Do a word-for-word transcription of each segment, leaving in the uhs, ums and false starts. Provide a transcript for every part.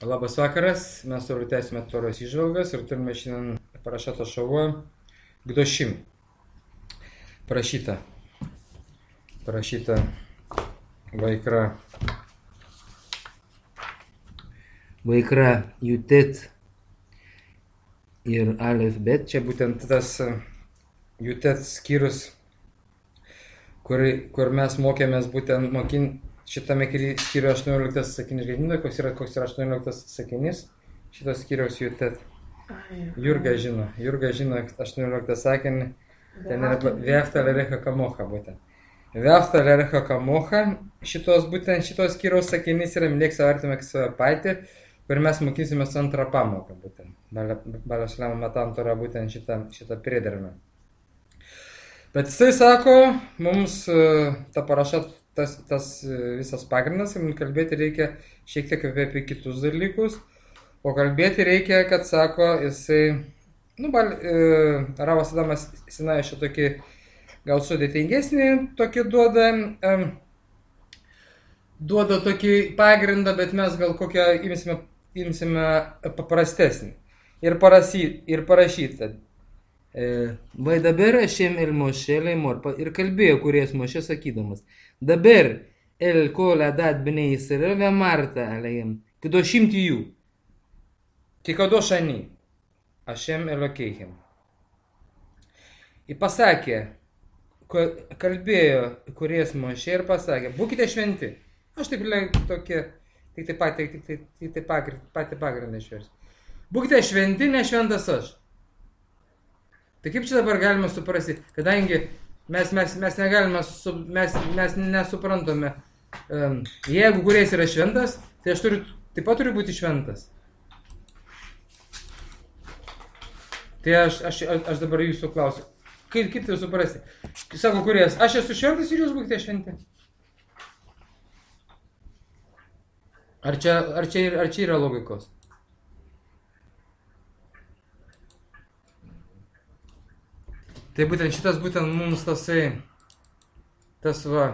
Labas vakaras, mes toliau tęsime Toros įžvalgas ir turime šiandien parašytą šavo Gdošim. Parašyta. Parašyta Vaikra. Vaikra Jutet ir Alef Bet. Čia būtent tas Jutet skyrius, kur, kur mes mokėmės būtent mokin, šitame skyriuje aštuonioliktas sakinys. Žinai, koks yra, koks yra aštuonioliktas sakinys? Šitas skyriaus Jutet. Jurga žino. Jurga žino aštuonioliktą sakinį. Ten yra Veafta lerecha kamocha būtent. Veafta lerecha kamocha. Šitos būtent šitos skyriaus sakinys yra mylėk savo artimą kaip save patį, kur mes mokysimės antrą pamoką būtent. Balio Šlemo Matantora būtent šitą, šitą priedermę. Bet jisai sako, mums ta paraša, tas, tas visas pagrindas, ir kalbėti reikia šiek tiek apie kitus dalykus, o kalbėti reikia, kad sako, jisai, nu, bal, e, Ravas Adamas Sinai šitokį gal sudėtingesnį tokį duoda, e, duoda tokį pagrindą, bet mes gal kokią imsime, imsime paprastesnį. Ir, parasy, ir parašyta. Vai dabar Hashem el Moshe leimor, ir kalbėjo kurės Moshe sakydamas, dabar el kol adat bnei Yisrael vemarta aleim, kadoshim tiju, ki kadosh ani, Hashem Elokeichem. Ir pasakė, kalbėjo kurės Moshe ir pasakė, būkite šventi. Aš taip tokie, tik tai patį, tik tai, tik tai patį pagrindą išversiu. Būkite šventi, ne šventas aš. Tai kaip čia dabar galima suprasti, kadangi mes, mes, mes negalime, su, mes, mes nesuprantame, um, jeigu kurės yra šventas, tai aš turiu, taip pat turiu būti šventas. Tai aš, aš, aš dabar jūsų klausiu, kaip, kaip tai suprasti? Sako kurės, aš esu šventas ir jūs būkite šventi. Ar čia, ar čia, ar čia yra logikos? Tai būtent šitas būtent mums tasai, tas va,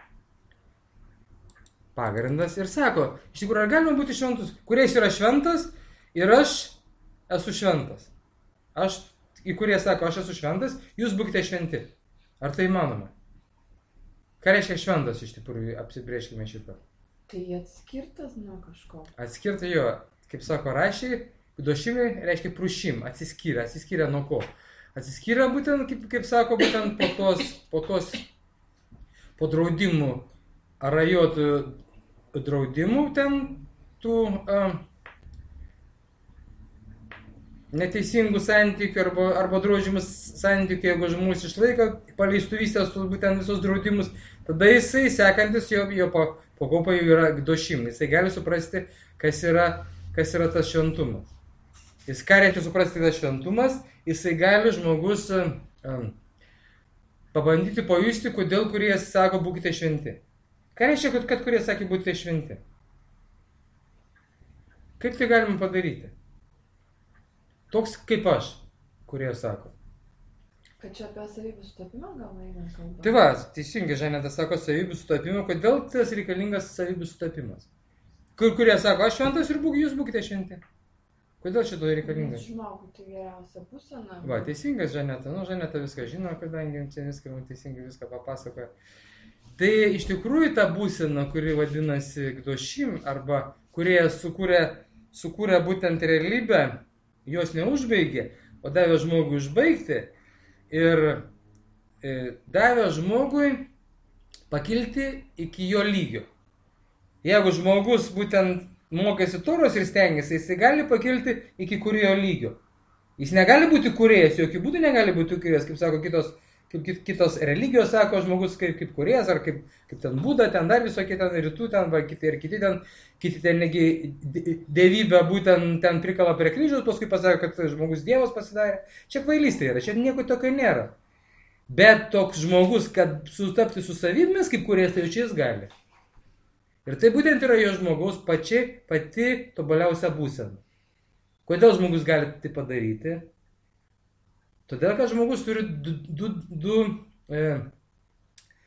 pagrindas ir sako, iš tikrųjų, ar galima būti šventus, kuriais yra šventas ir aš esu šventas. Aš, į kurie sako, aš esu šventas, jūs būkite šventi. Ar tai įmanoma? Ką reiškia šventas iš tikrųjų, apsibrėžkime šitą. Tai atskirtas nuo kažko. Atskirta jo, kaip sako rašiai, Gdošimai reiškia prušim, atsiskyrę, atsiskyrę nuo ko. Atsiskyrė būtent, kaip, kaip sako, būtent po tos, po tos, po draudimų, arajotų draudimų ten, tų a, neteisingų santykių arba, arba draudžiamus santykių, jeigu žmogus išlaiko paleistuvystės būtent visos draudimus, tada jisai, sekantis jo, jo po, po kopą jau yra Gdošim. Jisai gali suprasti, kas yra, kas yra tas šventumas. Jis ką reikia suprasti tas šventumas, jisai gali žmogus um, pabandyti pajusti, kodėl kurie sako, būkite šventi. Ką reiškia, kad, kad kurie sakė, būkite šventi? Kaip tai galima padaryti? Toks kaip aš, kurie sako. Kad čia apie savybių sutapimą gal eina kalba? Tai va, teisingai, Žanetas sako savybių sutapimą. Kodėl tas reikalingas savybių sutapimas? Kur kurie sako, aš šventas ir būk, jūs būkite šventi. Kodėl šito reikalinga? Žmogui tai geriausia būsena. Va, teisingas Žaneta. Nu, Žaneta viską žino, kadangi čia viską, teisingai viską papasakoja. Tai iš tikrųjų ta būsena, kuri vadinasi Gdošim, arba kurie sukūrė, sukūrė būtent realybę, jos neužbaigė, o davė žmogui užbaigti ir e, davė žmogui pakilti iki jo lygio. Jeigu žmogus būtent mokėsi Toros ir stengiasi, jis gali pakilti iki kurio lygio. Jis negali būti kūrėjas, jokių būdų negali būti kūrėjas, kaip sako kitos, kaip kitos religijos, sako žmogus kaip, kaip kūrėjas, ar kaip, kaip ten Buda, ten dar visokie ten rytų, ten va, kiti ir kiti ten, kiti ten negi dievybę būtent ten prikala prie kryžiaus, paskui pasako, kad žmogus dievas pasidarė. Čia kvailystė yra, čia nieko tokio nėra. Bet toks žmogus, kad sutapti su savybėmis kaip kūrėjas, tai jau čia jis gali. Ir tai būtent yra jo žmogaus pači, pati tobuliausia būsena. Kodėl žmogus gali tai padaryti? Todėl, kad žmogus turi du, du, du, e,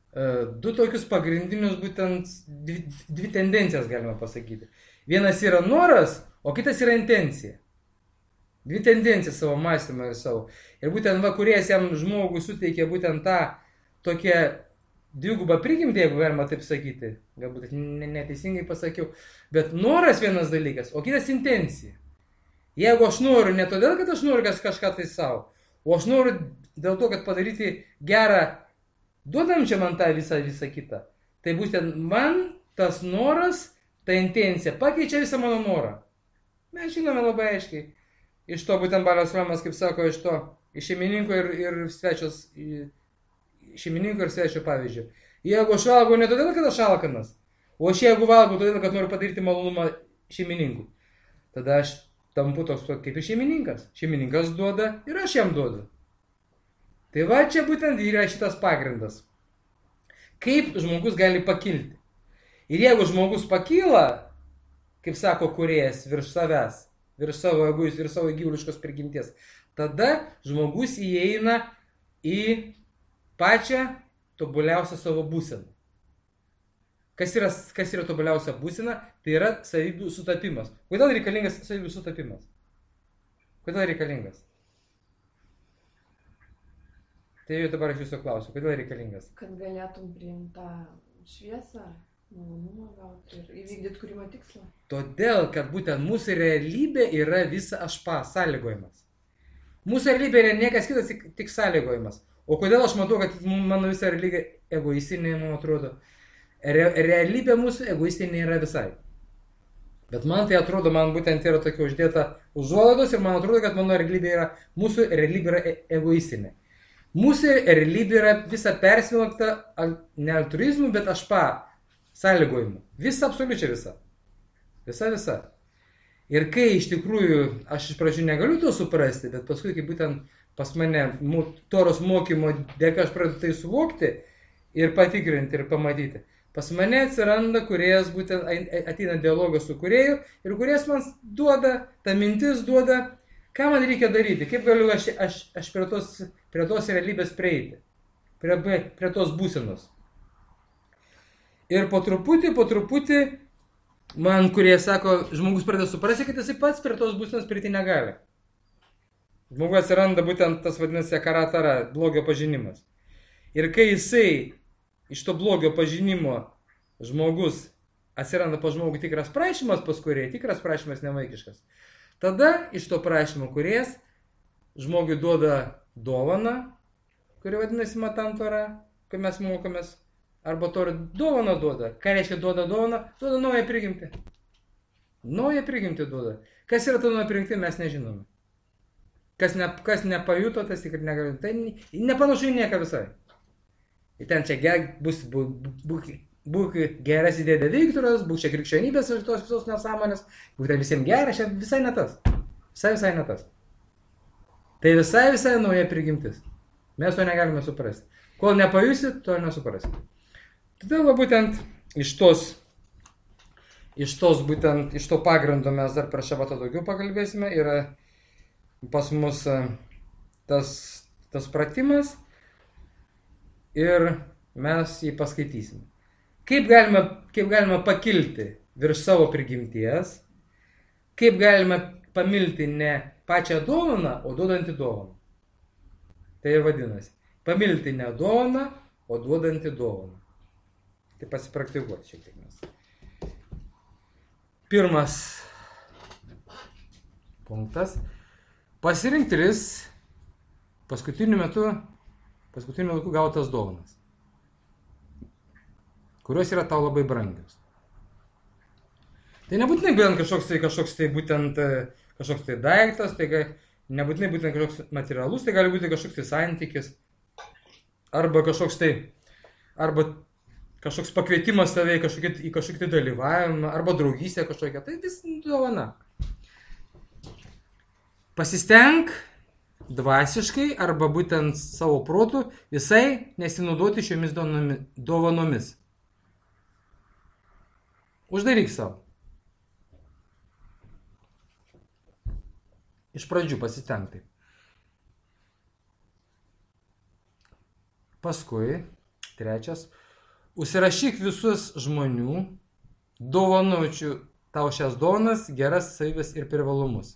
du tokius pagrindinius būtent dvi, dvi tendencijas galima pasakyti. Vienas yra noras, o kitas yra intencija. Dvi tendencijas savo mąstymą ir savo. Ir būtent va, kuriejas jam žmogui suteikia būtent tą tokią dvigubą prigimtį, jeigu galima taip sakyti. Galbūt neteisingai pasakiau. Bet noras vienas dalykas, o kitas intencija. Jeigu aš noriu ne todėl, kad aš noriu kažką tai savo, o aš noriu dėl to, kad padaryti gerą, duodam čia man tą visą, visą kitą. Tai būtent man tas noras, ta intencija pakeičia visą mano norą. Mes žinome labai aiškiai. Iš to būtent Baliaus Romas, kaip sako, iš to, iš šeimininko ir, ir svečios, šeimininko ir svečio pavyzdžio. Jeigu aš valgau ne todėl, kad aš alkanas, o aš jeigu valgau todėl, kad noriu padaryti malonumą šeimininkui, tada aš tampu toks kaip ir šeimininkas. Šeimininkas duoda ir aš jam duodu. Tai va čia būtent yra šitas pagrindas. Kaip žmogus gali pakilti. Ir jeigu žmogus pakyla, kaip sako kūrėjas, virš savęs, virš savo egoizmo ir savo gyvuliškos prigimties, tada žmogus įeina į pačią tobuliausią savo būseną. Kas yra, kas yra tobuliausia būsena? Tai yra savybių sutapimas. Kodėl reikalingas savybių sutapimas? Kodėl reikalingas? Tai jau dabar aš jūsų klausiu, kodėl reikalingas? Kad galėtum priimti tą šviesą, malonumą gauti ir įvykdyti kūrimo tikslą. Todėl, kad būtent mūsų realybė yra visa ašpa, sąlygojimas. Mūsų realybė yra niekas kitas, tik, tik sąlygojimas. O kodėl aš matau, kad mano visa realybė egoistinė, man atrodo? Re, realybė mūsų egoistinė yra visai. Bet man tai atrodo, man būtent yra tokia uždėta užuolaidos ir man atrodo, kad mano realybė yra, mūsų realybė yra egoistinė. Mūsų realybė yra visa persmelkta ne altruizmu, bet ašpa, sąlygojimu. Visa, absoliučiai visa. Visa, visa. Ir kai iš tikrųjų, aš iš pradžių negaliu to suprasti, bet paskui, kai būtent pas mane Toros mokymo dėka aš pradedu tai suvokti ir patikrinti ir pamatyti, pas mane atsiranda kūrėjas, būtent ateina dialogas su kūrėju ir kūrėjas man duoda, ta mintis duoda, ką man reikia daryti, kaip galiu aš, aš, aš prie, tos, prie tos realybės prieiti, prie, prie tos būsenos. Ir po truputį, po truputį, man kurie sako, žmogus pradeda suprasti, kad jisai pats prie tos būsenos prieiti negali. Žmogus atsiranda būtent tas vadinasi karatara, blogio pažinimas. Ir kai jisai iš to blogio pažinimo žmogus atsiranda pa žmogų tikras prašymas pas kurį, tikras prašymas nevaikiškas. Tada iš to prašymo kūrėjas žmogui duoda dovaną, kuri vadinasi matantara, kai mes mokomės, arba to dovaną duoda. Ką reiškia duoda dovaną? Duoda naują prigimtį. Naują prigimtį duoda. Kas yra ta nauja prigimtį, mes nežinome. Kas, ne, kas nepajuto, tas tikrai negali. Tai nepanašu į nieką visai. Ir ten čia ger, bus, būk, būk, būk geras įdėdė Viktoras, būk čia krikščionybės ir tos visos nesąmonės, būk ten visiems geras, čia visai ne tas. Visai, visai ne tas. Tai visai, visai nauja prigimtis. Mes to negalime suprasti. Kol nepajusit, to nesuprasit. Todėl va, būtent iš tos, iš tos būtent, iš to pagrindo mes dar per šabatą daugiau pakalbėsime. Yra pas mus tas, tas pratimas ir mes jį paskaitysime. Kaip galima, kaip galima pakilti virš savo prigimties, kaip galima pamilti ne pačią dovaną, o duodantį dovaną. Tai ir vadinasi. Pamilti ne dovaną, o duodantį dovaną. Tai pasipraktikuoti šiek tiek mes. Pirmas punktas. Pasirinkti tris paskutiniu metu, paskutiniu laiku gautas dovanas, kurios yra tau labai brangios. Tai nebūtinai būtent kažkoks tai, kažkoks tai būtent kažkoks tai daiktas, tai nebūtinai būtent kažkoks materialus, tai gali būti kažkoks tai santykis, arba kažkoks tai, arba kažkoks pakvietimas tave į kažkokį, į kažkokį tai dalyvavimą, arba draugystę kažkokią, tai vis dovana. Pasistenk dvasiškai arba būtent savo protu visai nesinaudoti šiomis dovanomis. Uždaryk savo. Iš pradžių pasistenk taip. Paskui, trečias, užsirašyk visus žmonių, dovanuočių tau šias dovanas, geras savybes ir privalumus.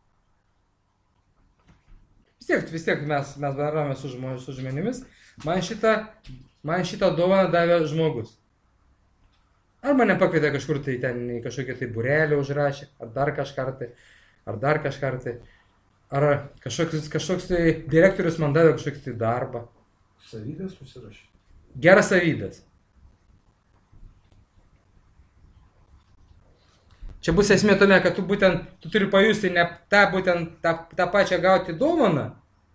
Vis tiek, vis tiek mes, mes bendravome su, žmo, su žmonėmis, man šitą, man šitą dovaną davė žmogus. Ar mane pakvietė kažkur tai ten į kažkokią tai burelį užrašė, ar dar kažką tai, ar dar kažką tai, ar kažkoks, kažkoks tai direktorius man davė kažkokį tai darbą. Savybės užsirašė. Geras savybės. Čia bus esmė tame, kad tu būtent, tu turi pajusti ne tą būtent tą, tą pačią gauti dovaną,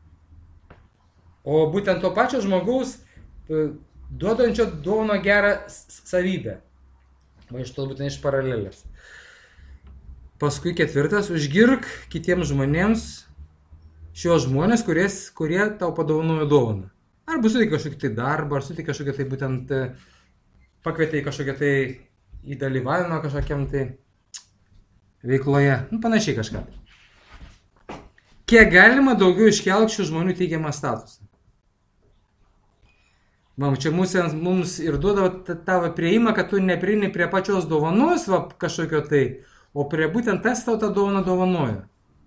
o būtent to pačio žmogaus duodančio dovaną gerą savybę. Va iš to būtent iš paralelės. Paskui ketvirtas, užgirk kitiems žmonėms šios žmonės, kuries, kurie tau padovanojo dovaną. Arba suteik kažkokį tai darbą, ar suteik kažkokią tai būtent pakvietė į kažkokią tai į dalyvavimą kažkokiam tai veikloje, nu, panašiai kažką. Kiek galima daugiau iškelk šių žmonių teigiamą statusą. Man čia mūsų, mums ir duoda tavo prieimą, kad tu neprieini prie pačios dovanos va, kažkokio tai, o prie būtent tas tau tą dovaną dovanojo.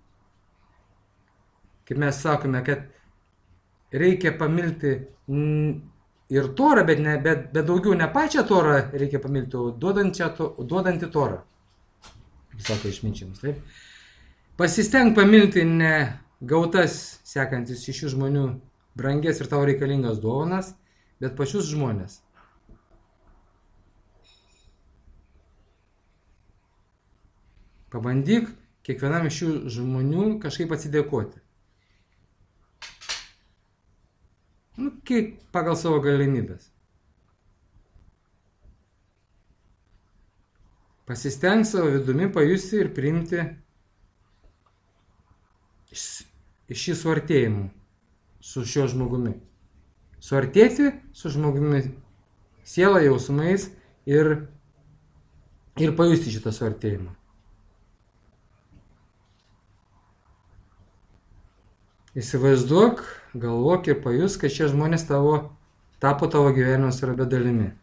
Kaip mes sakome, kad reikia pamilti ir Torą, bet, ne, bet, bet daugiau ne pačią Torą reikia pamilti, o duodantį Torą. Kaip sako išminčiams, taip? Pasistenk pamilti ne gautas sekantis iš šių žmonių brangės ir tau reikalingas dovanas, bet pačius žmonės. Pabandyk kiekvienam iš šių žmonių kažkaip atsidėkoti. Nu, kaip pagal savo galimybės. Pasistenk savo vidumi pajusti ir priimti iš, iš šį suartėjimą su šiuo žmogumi. Suartėti su žmogumi siela, jausmais ir, ir pajusti šitą suartėjimą. Įsivaizduok, galvok ir pajus, kad šie žmonės tavo, tapo tavo gyvenimo svarbia dalimi.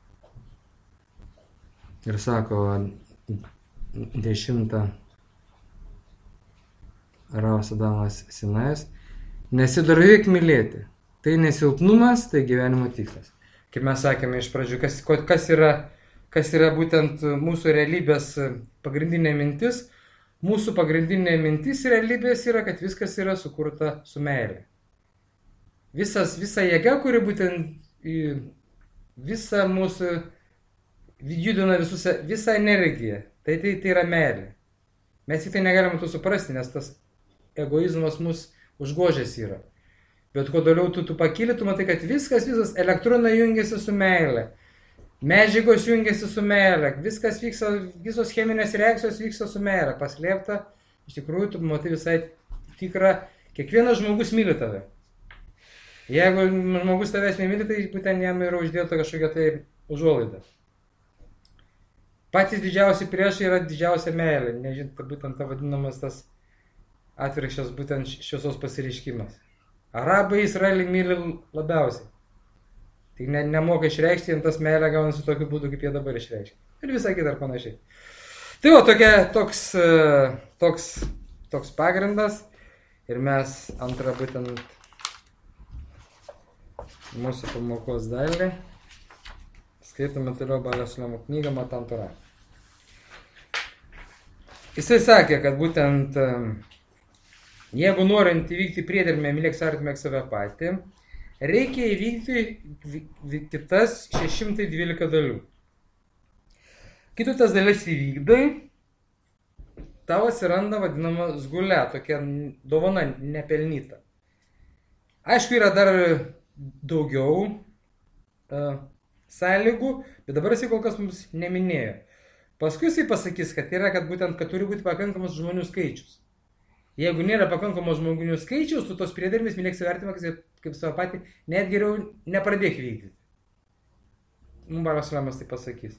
Ir sako dešimtą Ravas Adamas Sinajus, nesidorėk mylėti. Tai nesilpnumas, tai gyvenimo tikslas. Kaip mes sakėme iš pradžių, kas, kas, yra, kas yra būtent mūsų realybės pagrindinė mintis. Mūsų pagrindinė mintis realybės yra, kad viskas yra sukurta su meilė. Visas, visa jėga, kuri būtent visą mūsų judina visus, visą energiją. Tai, tai, tai yra meilė. Mes tik tai negalime to suprasti, nes tas egoizmas mus užgožęs yra. Bet kuo toliau tu, tu pakyli, tu matai, kad viskas, visas elektronai jungiasi su meilė. Medžiagos jungiasi su meilė. Viskas vyksta, visos cheminės reakcijos vyksta su meilė. Paslėpta, iš tikrųjų, tu matai visai tikrą, kiekvienas žmogus myli tave. Jeigu žmogus tavęs nemyli, tai būtent jam yra uždėta kažkokia tai užuolaida. Patys didžiausi priešai yra didžiausia meilė. Nežinot, kad būtent ta vadinamas tas atvirkščias būtent šviesos pasireiškimas. Arabai Izraelį myli labiausiai. Tik ne, nemoka išreikšti, jiems tas meilė gaunasi tokiu būdu, kaip jie dabar išreiškia. Ir visai kita ir panašiai. Tai o tokia, toks, toks, toks pagrindas. Ir mes antrą būtent mūsų pamokos dalį skaitome toliau Balio Sulemo knygą Matan Torah. Jisai sakė, kad būtent jeigu norint įvykti priedermę mylėk savo artimą kaip save patį, reikia įvykti kitas šeši šimtai dvylika dalių. Kai tu tas dalis įvykdai, tau atsiranda vadinama zgulė, tokia dovana nepelnyta. Aišku, yra dar daugiau uh, sąlygų, bet dabar jisai kol kas mums neminėjo. Paskui jisai pasakys, kad yra, kad būtent, kad turi būti pakankamas žmonių skaičius. Jeigu nėra pakankamo žmonių skaičiaus, tu tos priedermės mylėk save artimą kaip savo patį, net geriau nepradėk vykdyti. Mums Balio Sulemas tai pasakys.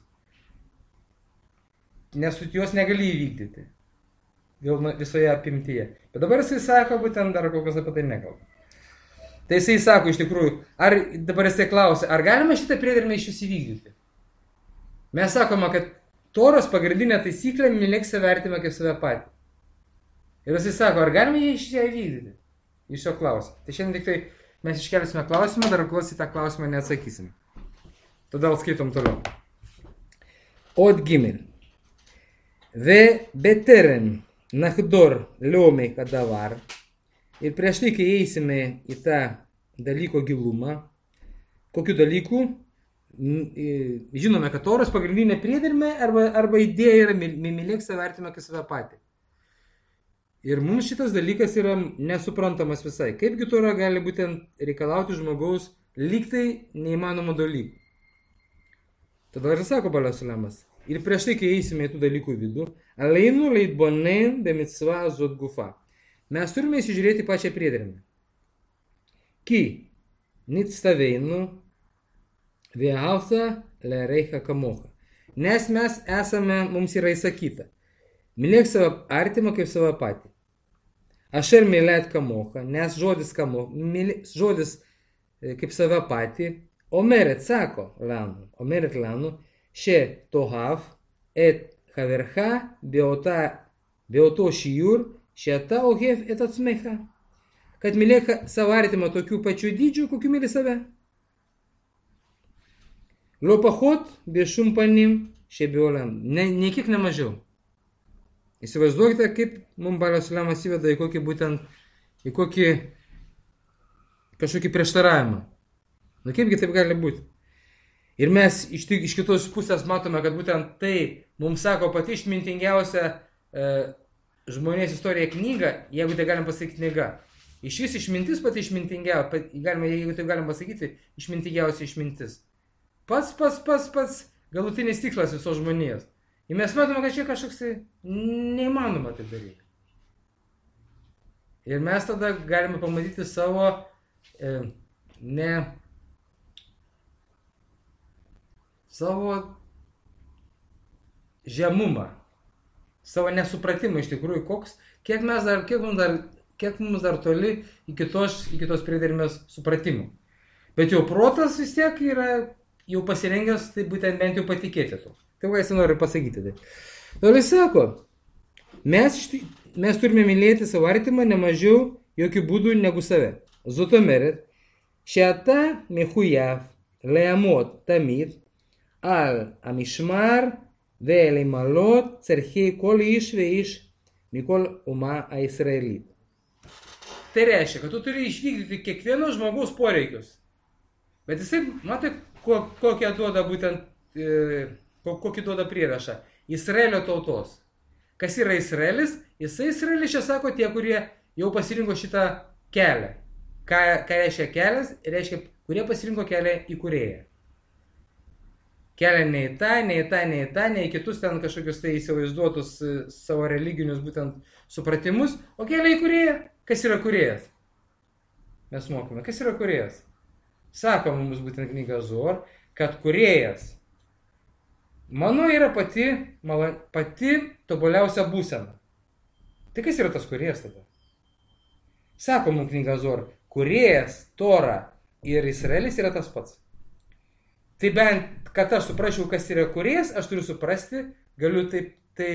Nes tu jos negali įvykdyti. Vėl visoje apimtyje. Bet dabar jisai sako, būtent dar kol kas apie tai nekalba. Tai jisai sako iš tikrųjų, ar dabar jisai klausia, ar galima šitą priedermę iš jūs įvykdyti? Mes sakome, kad Toros pagrindinė taisyklė mylėk save artimą kaip save patį. Ir jisai sako, ar galima jį iš ją įvykdyti? Iš jo klausia. Tai šiandien tik tai mes iškelsime klausimą, dar kol į tą klausimą neatsakysime. Todėl skaitom toliau. Od gimel. Ve beterem nachdor liomei kadavar. Ir prieš tai, kai eisime į tą dalyko gilumą, kokiu dalyku, žinome, kad Toros pagrindinė priedermė arba, arba idėja yra mylėk save artimą kaip save patį. Ir mums šitas dalykas yra nesuprantamas visai. Kaipgi Tora gali būtent reikalauti žmogaus lygtai neįmanomų dalykų. Tada ir sako Balasulemas. Ir prieš tai, kai eisime į tų dalykų vidų, aleinu leitbonen be mitzva zot gufa. Mes turime įsižiūrėti pačią priedermę. Ki nitstaveinu ve'avta lereicha kamocha. Nes mes esame, mums yra įsakyta. Mylėk save artimą kaip save patį. Ašer mylėt kamocha, nes žodis kamocha, žodis kaip save patį, omeret sako lanu, omeret lanu, še tohav et havercha beoto šiur, še ta ohev et atsmecha. Kad mylėk savo artimą tokių pačių dydžių, kokių myli save. Lopachot bešum panim še beolam, ne, ne kiek nemažiau. Įsivaizduokite, kaip mums Balasulemas įveda į kokį būtent, į kokį kažkokį prieštaravimą. Nu kaipgi taip gali būti? Ir mes iš, iš kitos pusės matome, kad būtent tai mums sako pati išmintingiausia e, žmonės istorija knyga, jeigu tai galim pasakyti knyga. Iš vis išmintis pati išmintingiausia, galima, jeigu taip galim pasakyti, išmintingiausia išmintis. Pats, pats, pats, pats galutinis tikslas visos žmonijos. Ir mes matome, kad čia kažkoks neįmanoma tai daryti. Ir mes tada galime pamatyti savo e, ne savo žemumą, savo nesupratimą iš tikrųjų, koks, kiek mes dar, kiek mums dar, kiek mums dar toli iki tos, iki tos priedermės supratimų. Bet jau protas vis tiek yra jau pasirengęs, tai būtent bent jau patikėti to. Tai va, jis nori pasakyti tai. Toliau jis sako, mes, mes turime mylėti savo artimą nemažiau jokių būdų negu save. Zotomeret, šiata mechujav leamot tamid al amishmar ve'leimalot cerchei kol ish ve'ish mikol uma aisraelit. Tai reiškia, kad tu turi išvykdyti kiekvieno žmogaus poreikius. Bet jisai, matai, kokią duoda būtent, e, kokį duoda prierašą. Izraelio tautos. Kas yra Izraelis? Jisai Izraelis čia sako tie, kurie jau pasirinko šitą kelią. Ką, ką reiškia kelias? Reiškia, kurie pasirinko kelią į kūrėją. Kelią ne į tą, ne į tą, ne į tą, ne į kitus ten kažkokius tai įsivaizduotus savo religinius būtent supratimus, o kelią į kūrėją. Kas yra kūrėjas? Mes mokome. Kas yra kūrėjas? Sako mums būtent knyga Zohar, kad kūrėjas mano yra pati, mala, pati tobuliausia būsena. Tai kas yra tas kūrėjas tada? Sako mums knyga Zohar, kūrėjas, Tora ir Izraelis yra tas pats. Tai bent, kad aš suprasčiau, kas yra kūrėjas, aš turiu suprasti, galiu taip tai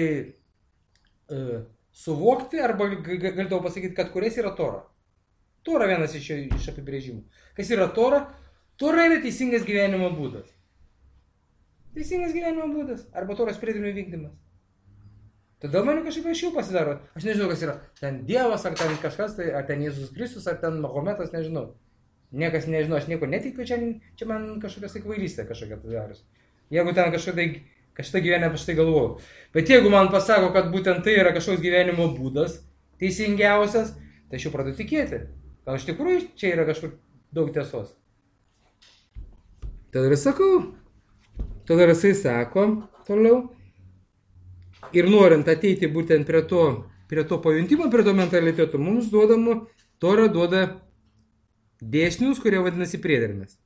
uh, suvokti, arba galiu tau pasakyti, kad kūrėjas yra Tora. Tora vienas iš, iš apibrėžimų. Kas yra Tora? Tora yra teisingas gyvenimo būdas. Teisingas gyvenimo būdas. Arba Toros priedermių vykdymas. Todėl man kažkaip aiškiau pasidaro. Aš nežinau, kas yra. Ten Dievas, ar ten kažkas, tai, ar ten Jėzus Kristus, ar ten Mahometas, nežinau. Niekas nežinau, aš nieko netikiu, čia, čia man kažkokias tai kvailystė kažkokia tai daros. Jeigu ten kažkada, kažkada gyvenime aš tai galvojau. Bet jeigu man pasako, kad būtent tai yra kažkoks gyvenimo būdas, teisingiausias, tai aš jau pradedu tikėti. Gal iš tikrųjų čia yra kažkur daug tiesos. Tada ir sakau, tada jisai sako toliau, ir norint ateiti būtent prie to, prie to pajuntimo, prie to mentaliteto, mums duodamo, Tora duoda dėsnius, kurie vadinasi priedermės.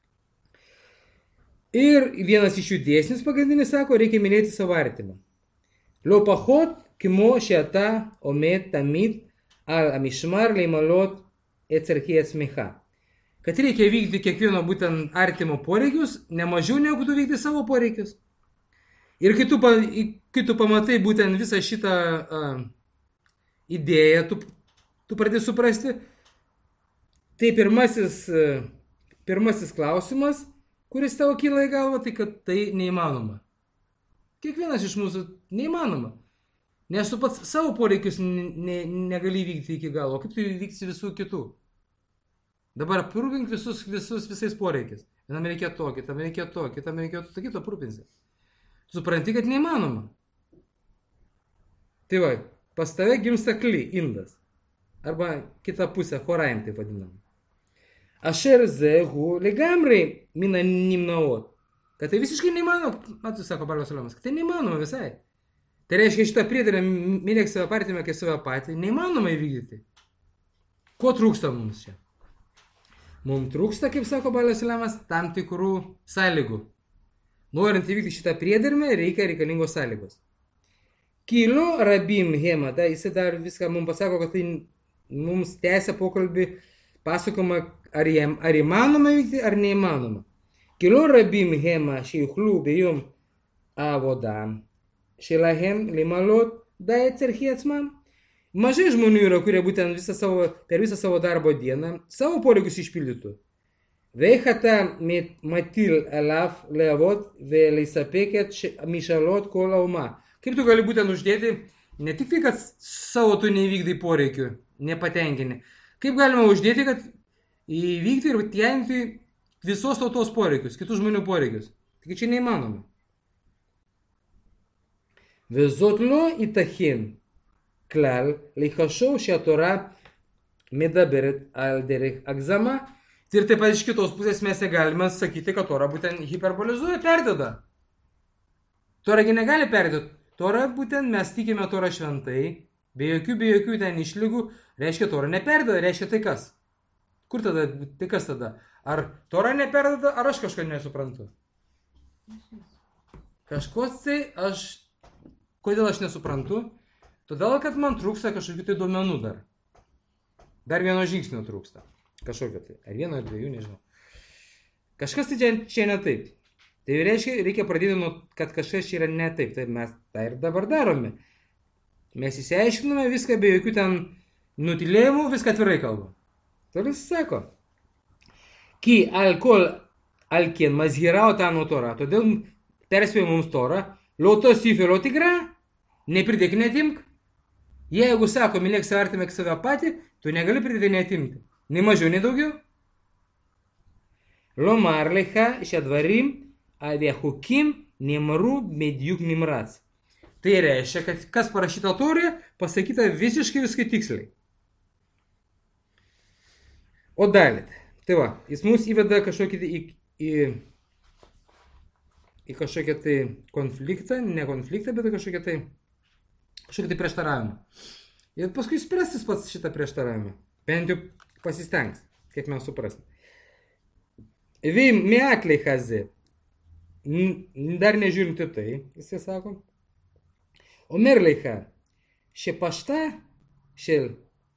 Ir vienas iš jų dėsnius pagrindinis sako, reikia mylėti savo artimą. Lo pachot kimo sheata omet tamid al amishmar leimalot etzerchi atzmecha. kad reikia vykdyti kiekvieno būtent artimo poreikius, ne mažiau negu tu vykdyti savo poreikius. Ir kai tu, kai tu pamatai būtent visą šitą uh, idėją, tu, tu pradedi suprasti, tai pirmasis, uh, pirmasis klausimas, kuris tavo kyla į galvą, tai kad tai neįmanoma. Kiekvienas iš mūsų neįmanoma. Nes tu pats savo poreikius ne, ne, negali vykti iki galo. O kaip tu vyksi visų kitų? Dabar aprūpink visus, visus visais poreikis. Vienam reikia to, kitam reikia to, kitam reikia to, kito aprūpinsi. Tu supranti, kad neįmanoma. Tai va, pas tave gimsta kli, indas. Arba kita pusė, horaim taip vadinam. Asher zehu legamrai mina nimnaot. Kad tai visiškai neįmanoma, matai, sako Balio Salomas, kad tai neįmanoma visai. Tai reiškia, šitą prietarę mylėk save partijame, kaip save patį, neįmanoma įvykdyti. Ko trūksta mums čia? Mums trūksta, kaip sako Balio Salomas, tam tikrų sąlygų. Norint įvykti šitą priedermę, reikia reikalingos sąlygos. Kilo rabim hema, da, jisai dar viską mums pasako, kad tai mums tęsia pokalbį, pasakoma, ar, jam, ar įmanoma įvykti, ar neįmanoma. Kilo rabim hema שיוכלו ביום העבודה שלהם למלות די את צרכי עצמם. Mažai žmonių yra, kurie būtent visą savo, per visą savo darbo dieną savo poreikius išpildytų. ואיך אתה מטיל עליו לעבוד ולספק את משאלות כל האומה. Kaip tu gali būtent uždėti, ne tik tai, kad savo tu neįvykdai poreikių, nepatenkini. Kaip galima uždėti, kad įvykti ir tenkinti visos tautos poreikius, kitų žmonių poreikius. Taigi čia neįmanoma. וזאת לא ייתכן כלל לחשוב שהתורה מדברת על דרך הגזמה. Ir taip pat iš kitos pusės mes galime sakyti, kad Tora būtent hiperbolizuoja, perdeda. Toragi negali perdėti. Tora būtent mes tikime Tora šventai, be jokių, be jokių ten išlygų, reiškia Tora neperdeda, reiškia tai kas? Kur tada, tai kas tada? Ar Tora neperdeda, ar aš kažką nesuprantu? Kažkos tai aš, kodėl aš nesuprantu? Todėl, kad man trūksta kažkokių tai duomenų dar. Dar vieno žingsnio trūksta. Kažkokio tai, ar vieno, ar dviejų, nežinau. Kažkas tai čia, čia ne taip. Tai reiškia, reikia pradėti nuo, kad kažkas čia yra ne taip. Tai mes tą ir dabar darome. Mes įsiaiškiname viską be jokių ten nutilėjimų, viską atvirai kalbam. Toliau sako. Ki alkol alkien mazhira otanu Tora. Todėl perspėjo mums Tora. Lauto sifiro tigra, nepridėk netimk. Jeigu sako, mylėk save artimėk save patį, tu negali pridėti netimti. Nei mažiau, nei daugiau. לומר לך שהדברים והחוקים נאמרו בדיוק נמרץ. Tai reiškia, kad kas parašyta Toroje, pasakyta visiškai viskai tiksliai. O dalit. Tai va, jis mus įveda kažkokį į, į, į kažkokią tai konfliktą, ne konfliktą, bet kažkokią tai, kažkokią tai prieštaravimą. Ir paskui spręstis pats šitą prieštaravimą. Bent jau pasistengs, kaip mes suprasim. Vim meaklei haze. Dar nežiūrinti tai, jisai sako. אומר לך שפשטה של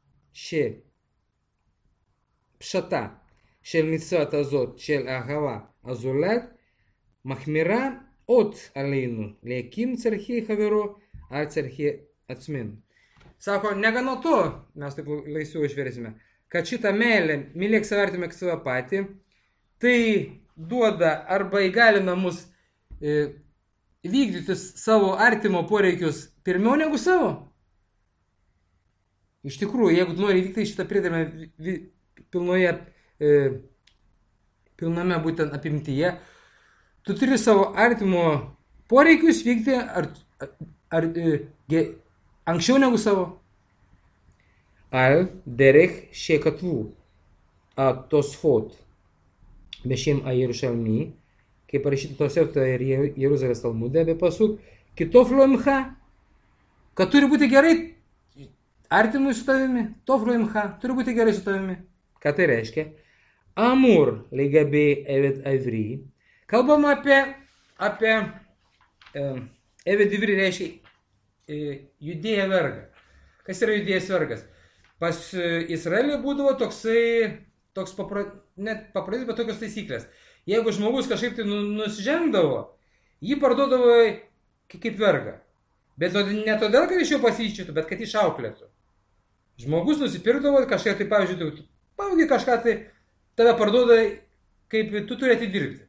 שפשטה של מצוות הזאת של אהבה הזולת מחמירה עוד עלינו להקים צרכי חברו על צרכי עצמנו. Sako, negana to, mes taip laisviau išversime, kad šitą meilę, mylėk save artimėk save patį, tai duoda arba įgalina mus e, vykdyti savo artimo poreikius pirmiau negu savo. Iš tikrųjų, jeigu tu nori vykti šitą priedermę pilnoje, e, pilname būtent apimtyje, tu turi savo artimo poreikius vykti ar, ar, e, anksčiau negu savo. על דרך שכתבו התוספות בשם הירושלמי, כפרשית התוספתא ir Jeruzalės Talmude, בפסוק, כתוב לו עמך, kad turi būti gerai artimui su tavimi, טוב לו עמך, turi būti gerai su tavimi. Ką tai reiškia? אמור לגבי עבד עברי, kalbama apie, apie e, עבד עברי reiškia e, judėję vergą. Kas yra judėjęs vergas? Pas Izraelį būdavo toksai, toks papra... net paprastai, bet tokios taisyklės. Jeigu žmogus kažkaip tai nusižengdavo, jį parduodavo kaip vergą. Bet ne todėl, kad iš jo pasityčiotų, bet kad išauklėtų. Žmogus nusipirkdavo kažką tai, pavyzdžiui, pavogė kažką tai, tave parduoda, kaip tu turi atidirbti.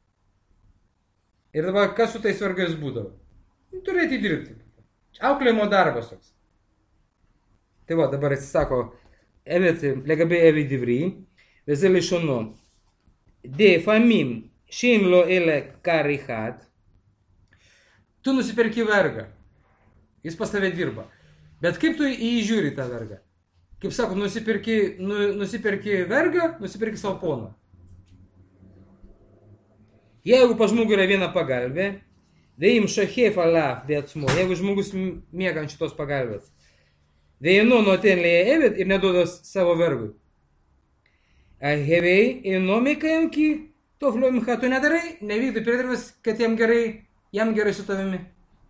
Ir dabar kas su tais vergais būdavo? Turi atidirbti. Auklėjimo darbas toks. Tai va, dabar atsisako, לגבי עבד עברי, וזה לשונו. לפעמים שאין לו אלא כר אחד, tu nusipirki vergą. Jis pas tave dirba. Bet kaip tu į jį žiūri tą vergą? Kaip sako, nusipirki, nu, nusipirki vergą, nusipirki savo poną. Jeigu pas žmogų yra viena pagalbė, ואם שוכב עליו בעצמו, jeigu žmogus miega ant šitos pagalbės, ואינו נותן לעבד ir neduoda savo vergui, ההווי אינו מקיים כי טוב לו ממך, tu nedarai, nevykdai priederbės, kad jam gerai, jam gerai su tavimi.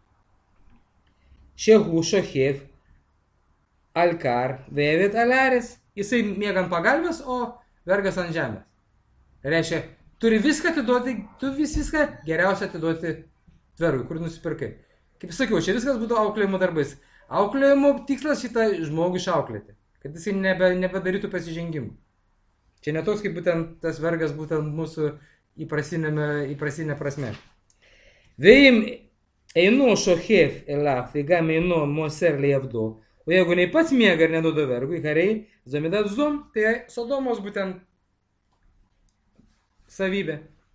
שהוא שוכב על כר ועבד על הארץ, jisai miega ant pagalbės, o vergas ant žemės. Reiškia, turi viską atiduoti, tu vis viską geriausia atiduoti vergui, kur nusipirkai. Kaip sakiau, čia viskas būtų auklėjimo darbais. Auklėjimo tikslas šitą žmogų išauklėti, kad jisai nebe, nebedarytų pasižengimų. Čia netoks kaip būtent tas vergas būtent mūsų įprastinė prasme. ואם אינו שוכב אליו וגם אינו מוסר לעבדו, o jeigu nei pats miega ir neduoda vergui, הרי זו מידת סדום, tai Sodomos būtent savybė.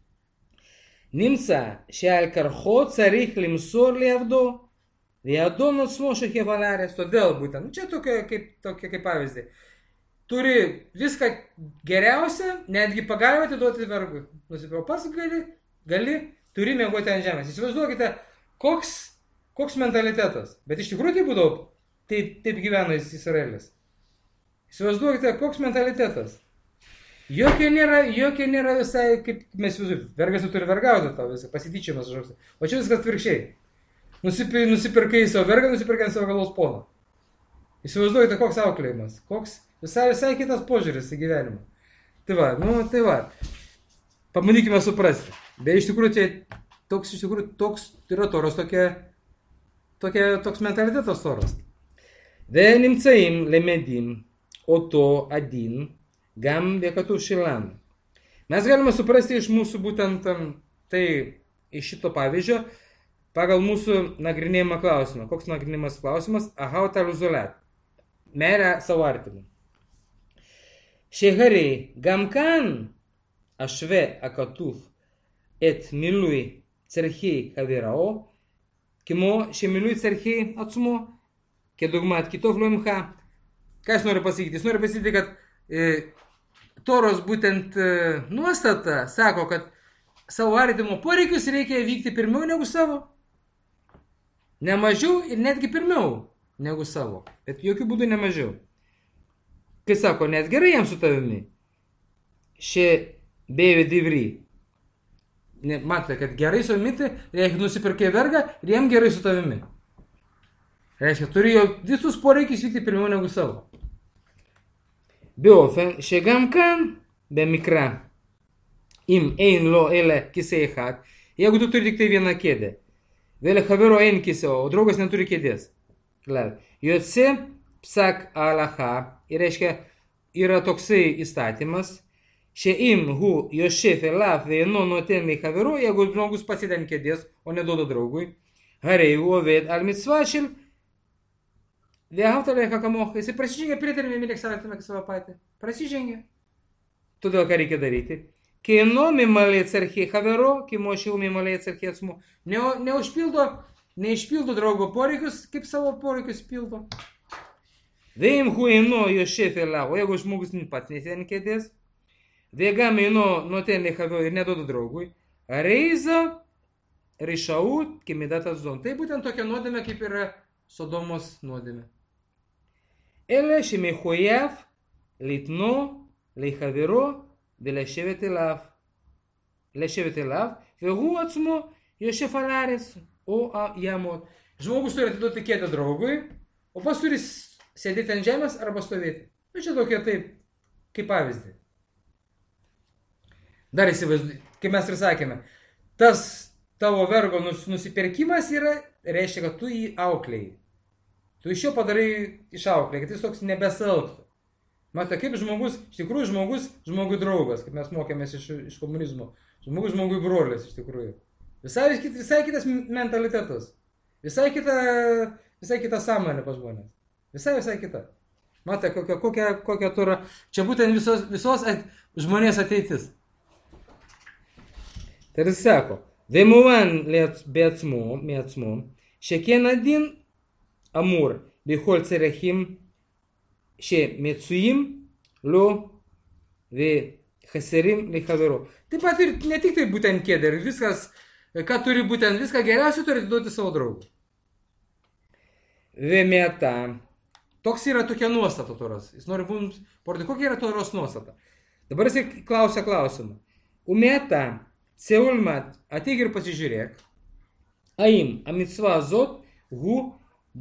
נמצא שעל כרחו צריך למסור לעבדו, והאדון עצמו שוכב על הארץ, todėl būtent, čia tokia kaip, tokia kaip pavyzdį. Turi viską geriausia, netgi pagalbą atiduoti vergui. Nusipirkau pats gali, gali, turi miegoti ant žemės. Įsivaizduokite, koks, koks mentalitetas. Bet iš tikrųjų tai būdavo, taip, taip gyvena Izraelis. Įsivaizduokite, koks mentalitetas. Jokia nėra, jokia nėra visai, kaip mes visų, vergas turi vergauti tau visą, pasityčiamas žodžiu. O čia viskas atvirkščiai. Nusipirkai, nusipirkai savo vergą, nusipirkai savo galos poną. Įsivaizduokite, koks auklėjimas, koks visai, visai kitas požiūris į gyvenimą. Tai va, nu, tai va. Pabandykime suprasti. Bet iš tikrųjų, čia toks, iš tikrųjų, toks yra toros, tokia, tokia, toks mentalitetas toros. ונמצאים למדים אותו הדין גם בכתוב שלנו. Mes galime suprasti iš mūsų būtent tai, iš šito pavyzdžio, pagal mūsų nagrinėjimą klausimą. Koks nagrinėjimas klausimas? Ahauta luzolat. Meilė savo artimui. שהרי גם כאן השווה הכתוב את מילוי צרכי חברו, כמו שמילוי צרכי עצמו, כדוגמת כי טוב לו ממך. Ką jis nori pasakyti? Jis nori pasakyti, kad e, toros būtent e, nuostata sako, kad savo artimo poreikius reikia vykti pirmiau negu savo. Ne mažiau ir netgi pirmiau negu savo. Bet jokių būdų ne mažiau. Kai sako, net gerai jam su tavimi. Šie bėvė divry. Matote, kad gerai su tavimi, tai reikia nusipirkai vergą ir jam gerai su tavimi. Reiškia, turi jau visus poreikius vykti pirmiau negu savo. באופן שגם כאן במקרא, אם אין לו אלא כיסא אחד, jeigu tu turi tik tai vieną kėdę, ולחברו אין כיסא, o draugas neturi kėdės, יוצא פסק ההלכה, reiškia, yra toksai įstatymas, שאם הוא יושב אליו ואינו נותן לחברו, jeigu žmogus pasėdi ant kėdės, o neduoda draugui, הרי הוא עובד על מצווה של ואהבת לך כמוך, jisai prasižengia pritarėme, mylėk save kaip savo patį. Prasižengia. Todėl ką reikia daryti? Kai אינו ממלא צרכי חברו, כמו שהוא ממלא צרכי עצמו. Neužpildo, neišpildo draugo poreikius, kaip savo poreikius pildo. ואם הוא אינו יושב אליו, o jeigu žmogus pats nesėdi ant kėdės, וגם אינו נותן לחברו ir neduoda draugui, הרי זו רשעות כמידת הסדום. Tai būtent tokia nuodėmė, kaip yra Sodomos nuodėmė. אלא שמחויב לתנו לחברו ולשבת אליו. לשבת אליו, והוא עצמו יושב על הארץ או יעמוד. Žmogus turi atiduoti kėdę draugui, o pas turi sėdėti ant žemės arba stovėti. Nu, čia tokia taip, kaip pavyzdį. Dar įsivaizduoju, kaip mes ir sakėme, tas tavo vergo nus, nusipirkimas yra, reiškia, kad tu jį auklėjai. Tu iš jo padarai išauklėjai, kad jis toks nebesalgtų. Matote, kaip žmogus, iš tikrųjų žmogus, žmogui draugas, kaip mes mokėmės iš, iš komunizmo. Žmogus, žmogui brolis, iš tikrųjų. Visai, visai kitas mentalitetas. Visai kita, visai kita sąmonė pas žmonės. Visai, visai kita. Matote, kokia, kokia, kokia tura. Čia būtent visos, visos at, žmonės ateitis. Tai jis sako, ומובן בעצמו, מעצמו, שכן הדין אמור בכל צרכים שמצויים לו וחסרים לחברו. Taip pat ir ne tik tai būtent kėdė, ir viskas, ką turi būtent, viską geriausiai turi duoti savo draugui. Vemeta. Toks yra tokia nuostata Toros. Jis nori mums parodyti, kokia yra Toros nuostata. Dabar jis klausia klausimą. Umeta. Seulmat, ateik ir pasižiūrėk, האם המצווה הזאת הוא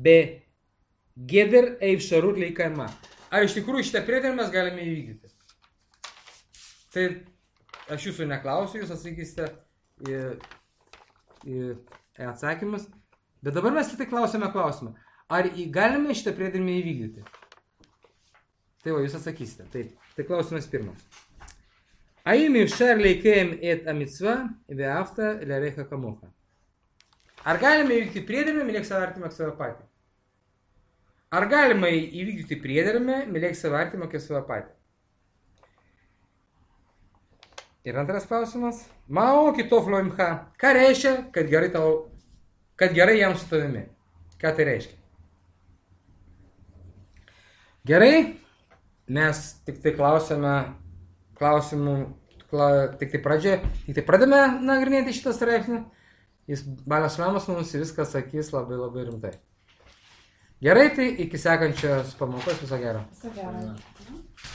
בגדר האפשרות לקיימה. Ar iš tikrųjų šitą prietarą mes galime įvykdyti? Tai aš jūsų neklausiu, jūs atsakysite į, į atsakymus, bet dabar mes tik klausime klausimą. Ar galime šitą prietarą įvykdyti? Tai va, jūs atsakysite. Taip, tai klausimas pirmas. האם אפשר לקיים את המצווה ואהבת לרעך כמוך? Ar galime įvykdyti priedermę, mylėk savo artimą kaip save patį? Ar galima įvykdyti priedermę, mylėk savo artimą kaip save patį? Ir antras klausimas. Mao kitof lo imcha. Ką reiškia, kad gerai, tau, kad gerai jam su tavimi? Ką tai reiškia? Gerai, mes tik tai klausime klausimų, kla, tik tai pradžioje, tik tai pradame nagrinėti šitą straipsnį, jis Balios Šlamas mums viską sakys labai labai rimtai. Gerai, tai iki sekančios pamokos viso gero. Viso gero.